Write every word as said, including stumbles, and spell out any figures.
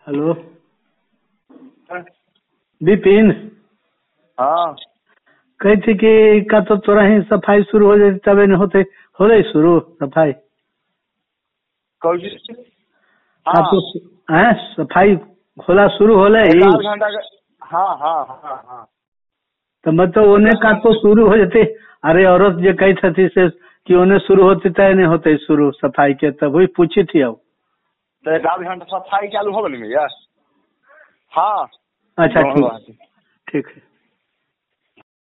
Hello Vipin. हाँ कही थी कि का तो तोरा ही सफाई शुरू हो जाती तबे न होते हो रही शुरू सफाई। कौन हाँ हाँ तो हैं सफाई खोला शुरू हो एक ही आध घंटा का हाँ हाँ हाँ हाँ तो मतलब उन्हें का तो शुरू हो जाते। अरे औरत जो कही थी से कि उन्हें शुरू होते तय नहीं होते शुरू सफाई के तब वही पूछी थी अब। तो एक आध घंटा सफाई चालू हो गई भैया। हाँ अच्छा दोनों ठीक बात है। ठीक है।